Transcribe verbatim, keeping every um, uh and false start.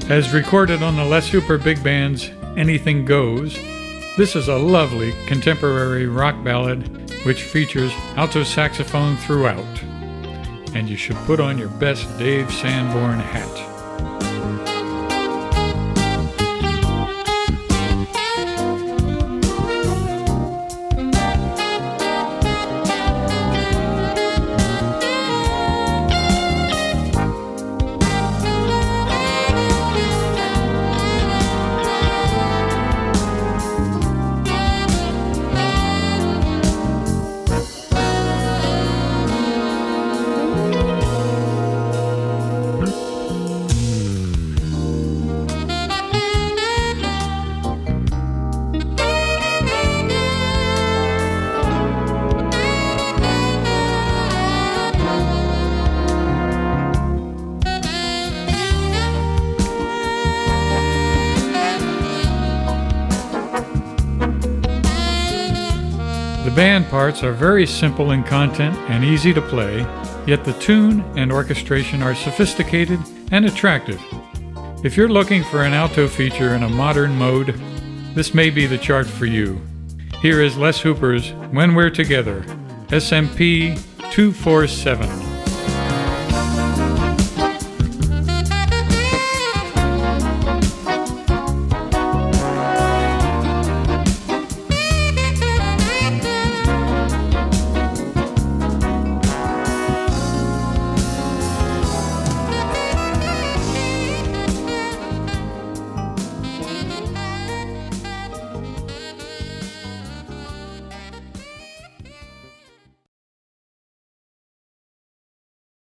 As recorded on the Les Hooper Big Band's Anything Goes, this is a lovely contemporary rock ballad which features alto saxophone throughout. And you should put on your best Dave Sanborn hat. The band parts are very simple in content and easy to play, yet the tune and orchestration are sophisticated and attractive. If you're looking for an alto feature in a modern mode, this may be the chart for you. Here is Les Hooper's When We're Together, S M P two forty-seven.